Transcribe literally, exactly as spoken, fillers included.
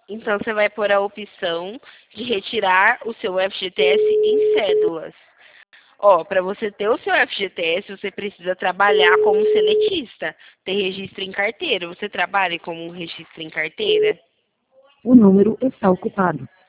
Então, você vai pôr a opção de retirar o seu F G T S em cédulas. Ó, para você ter o seu F G T S, você precisa trabalhar como seletista, ter registro em carteira. Você trabalha como um registro em carteira? O número está ocupado.